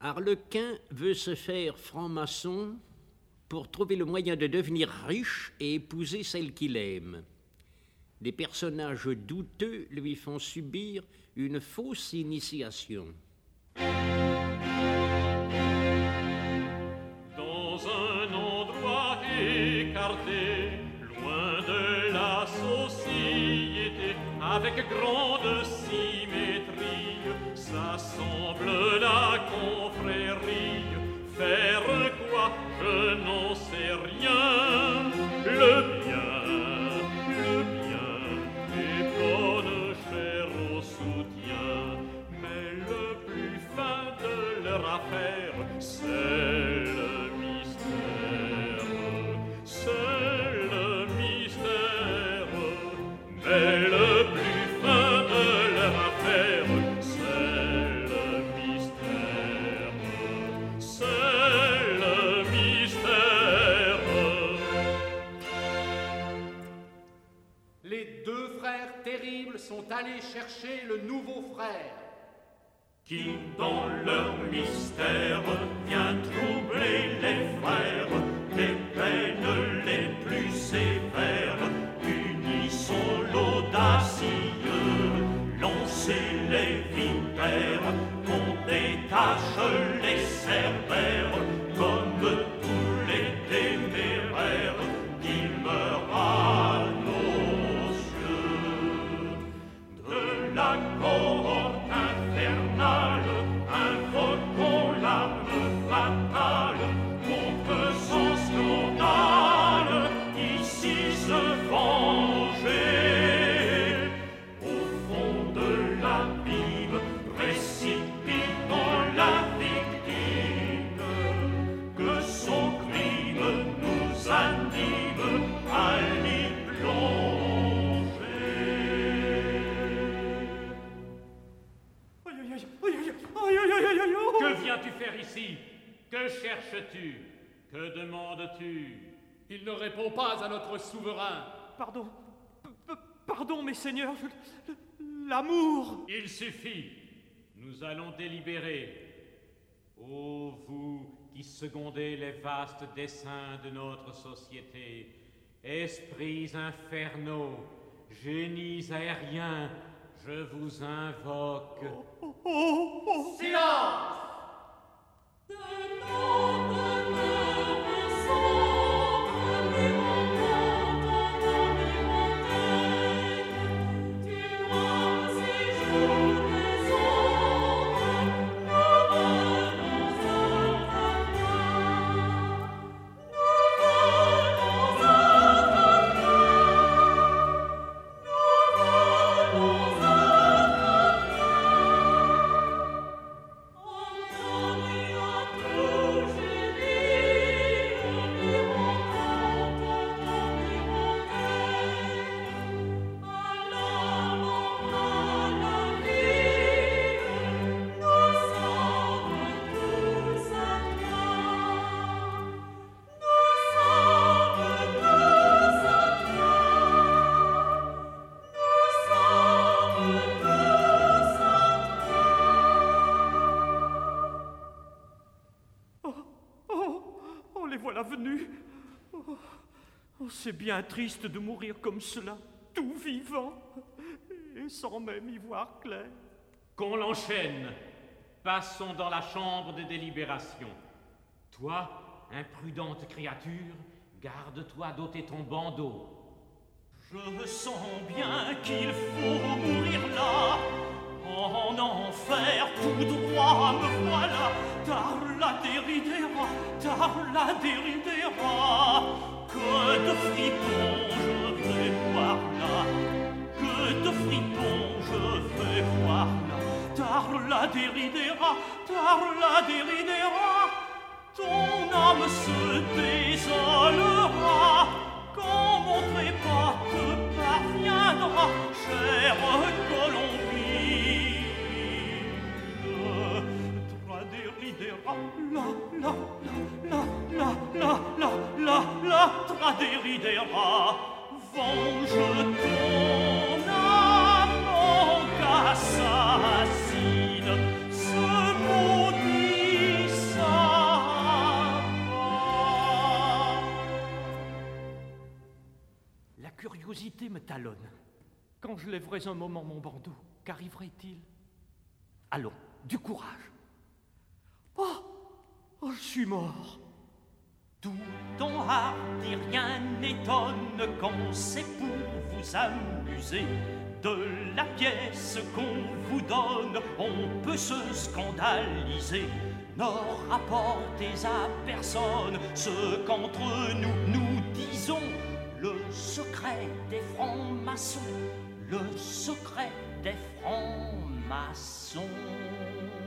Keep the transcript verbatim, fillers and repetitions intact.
Arlequin veut se faire franc-maçon pour trouver le moyen de devenir riche et épouser celle qu'il aime. Des personnages douteux lui font subir une fausse initiation. Dans un endroit écarté, loin de la société, avec grande symétrie, s'assemble la confrérie. Faire quoi? Je n'en sais rien. Le bien, le bien est bonne chère au soutien, mais le plus fin de leur affaire, c'est le mystère, c'est le mystère, mais le plus fin de leur affaire, c'est le mystère, c'est le mystère. Les deux frères terribles sont allés chercher le nouveau frère, qui dans leur mystère vient troubler les frères, les peines les plus sévères. Unissons l'audacieux, lancez les vipères, qu'on détache les cerbères, comme tous les téméraires qui meurent à nos yeux. De la cohorte infernale, invoquons l'arme fatale, qu'on peut sans scandale ici se venger. Au fond de l'abîme, précipitons la victime, que son crime nous anime à l'y plonger. Que viens-tu faire ici? Que cherches-tu? Que demandes-tu? il ne répond pas à notre souverain. Pardon, p- p- pardon, mes seigneurs, je- l'amour. Il suffit, nous allons délibérer. Ô vous qui secondez les vastes desseins de notre société, esprits infernaux, génies aériens, je vous invoque. Oh, oh, oh. Silence! Oh, c'est bien triste de mourir comme cela, tout vivant, et sans même y voir clair. Qu'on l'enchaîne. Passons dans la chambre de délibération. Toi, imprudente créature, garde-toi d'ôter ton bandeau. Je sens bien qu'il faut mourir là, en enfer tout droit me voilà. Tarla deridera, tarla deridera. Que de fripons je vais voir là, que de fripons je vais voir là. Tarla deridera, tarla deridera. Ton âme se désolera quand mon trépas te parviendra, chère Colombine. Traderidera, la, la, la, la, la, la, la, la, traderidera. Venge ton âme qu'assassine ce maudit curiosité me talonne. Quand je lèverais un moment mon bandeau, qu'arriverait-il? Allons, du courage. Oh, oh, je suis mort. Tout ton hardi, rien n'étonne quand c'est pour vous amuser. De la pièce qu'on vous donne, on peut se scandaliser. Ne rapportez à personne ce qu'entre nous nous disons. Le secret des francs-maçons, le secret des francs-maçons.